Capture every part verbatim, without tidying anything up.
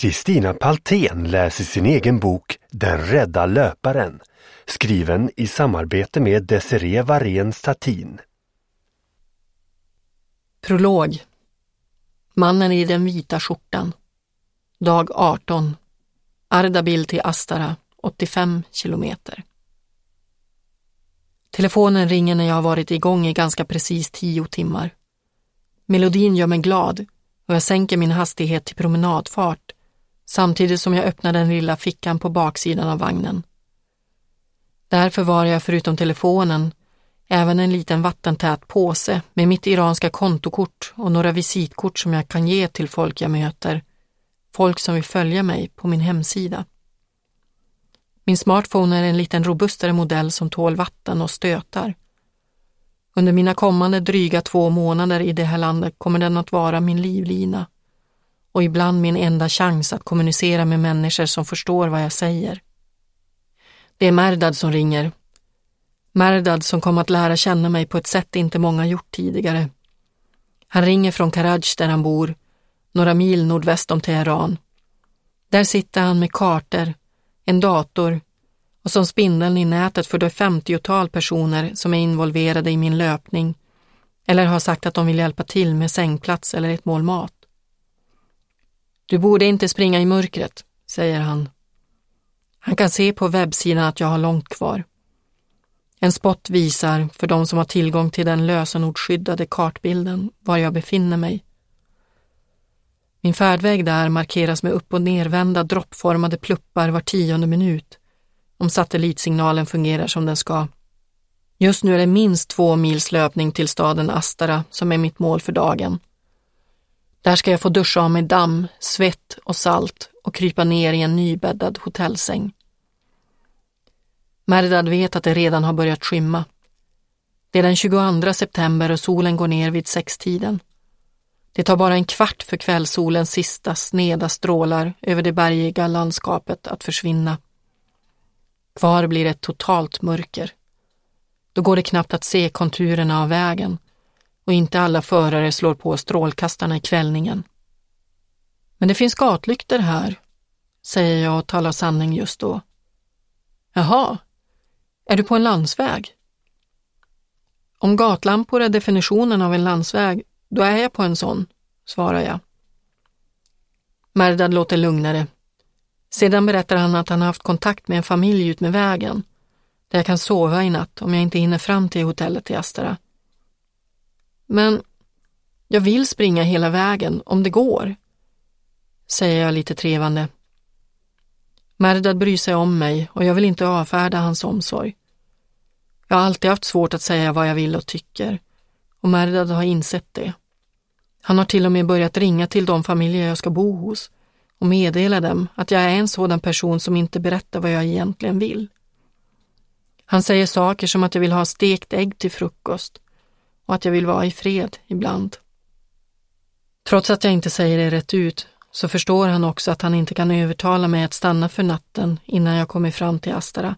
Kristina Paltén läser sin egen bok Den rädda löparen, skriven i samarbete med Desiree Warén Statin. Prolog. Mannen i den vita skjortan. Dag arton. Ardabil till Astara, åttiofem kilometer. Telefonen ringer när jag har varit igång i ganska precis tio timmar. Melodin gör mig glad och jag sänker min hastighet till promenadfart samtidigt som jag öppnar den lilla fickan på baksidan av vagnen. Där förvarar jag förutom telefonen även en liten vattentät påse med mitt iranska kontokort och några visitkort som jag kan ge till folk jag möter, folk som vill följa mig på min hemsida. Min smartphone är en liten robustare modell som tål vatten och stötar. Under mina kommande dryga två månader i det här landet kommer den att vara min livlina och ibland min enda chans att kommunicera med människor som förstår vad jag säger. Det är Merdad som ringer. Merdad som kom att lära känna mig på ett sätt inte många gjort tidigare. Han ringer från Karaj där han bor, några mil nordväst om Teheran. Där sitter han med kartor, en dator och som spindeln i nätet för det femtiotal personer som är involverade i min löpning eller har sagt att de vill hjälpa till med sängplats eller ett mål mat. Du borde inte springa i mörkret, säger han. Han kan se på webbsidan att jag har långt kvar. En spot visar för de som har tillgång till den lösenordsskyddade kartbilden var jag befinner mig. Min färdväg där markeras med upp- och nervända droppformade pluppar var tionde minut, om satellitsignalen fungerar som den ska. Just nu är det minst två mils löpning till staden Astara som är mitt mål för dagen. Där ska jag få duscha av mig damm, svett och salt och krypa ner i en nybäddad hotellsäng. Merdad vet att det redan har börjat skymma. Det är den tjugoandra september och solen går ner vid sextiden. Det tar bara en kvart för kvällsolens sista sneda strålar över det bergiga landskapet att försvinna. Kvar blir ett totalt mörker. Då går det knappt att se konturerna av vägen och inte alla förare slår på strålkastarna i kvällningen. Men det finns gatlyktor här, säger jag och talar sanning just då. Jaha, är du på en landsväg? Om gatlampor är definitionen av en landsväg, då är jag på en sån, svarar jag. Merdad låter lugnare. Sedan berättar han att han har haft kontakt med en familj ut med vägen, där jag kan sova i natt om jag inte hinner fram till hotellet i Astara. Men jag vill springa hela vägen om det går, säger jag lite trevande. Merdad bryr sig om mig och jag vill inte avfärda hans omsorg. Jag har alltid haft svårt att säga vad jag vill och tycker, och Merdad har insett det. Han har till och med börjat ringa till de familjer jag ska bo hos och meddela dem att jag är en sådan person som inte berättar vad jag egentligen vill. Han säger saker som att jag vill ha stekt ägg till frukost och att jag vill vara i fred ibland. Trots att jag inte säger det rätt ut så förstår han också att han inte kan övertala mig att stanna för natten innan jag kommer fram till Astara.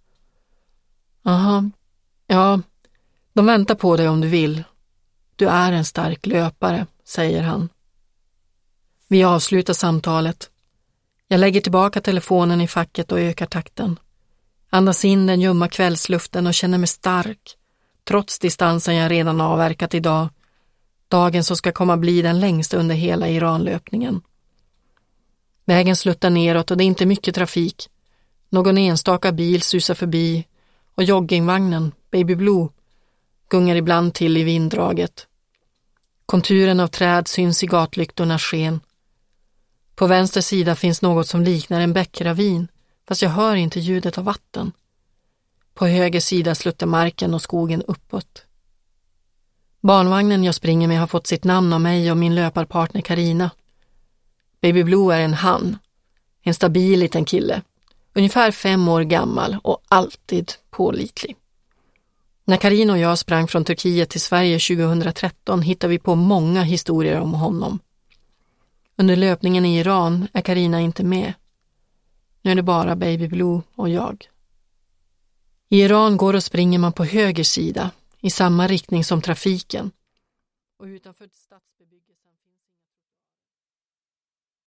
Aha, ja, de väntar på dig om du vill. Du är en stark löpare, säger han. Vi avslutar samtalet. Jag lägger tillbaka telefonen i facket och ökar takten. Andas in den ljumma kvällsluften och känner mig stark, trots distansen jag redan avverkat idag. Dagen som ska komma bli den längsta under hela Iranlöpningen. Vägen sluttar neråt och det är inte mycket trafik. Någon enstaka bil susar förbi och joggingvagnen, Baby Blue, gungar ibland till i vinddraget. Konturen av träd syns i gatlyktornas sken. På vänster sida finns något som liknar en bäckravin, fast jag hör inte ljudet av vatten. På höger sida sluttar marken och skogen uppåt. Barnvagnen jag springer med har fått sitt namn av mig och min löparpartner Karina. Baby Blue är en han, en stabil liten kille, ungefär fem år gammal och alltid pålitlig. När Karina och jag sprang från Turkiet till Sverige tjugohundratretton hittade vi på många historier om honom. Under löpningen i Iran är Karina inte med. Nu är det bara Baby Blue och jag. I Iran går och springer man på höger sida, i samma riktning som trafiken. Och utanför stads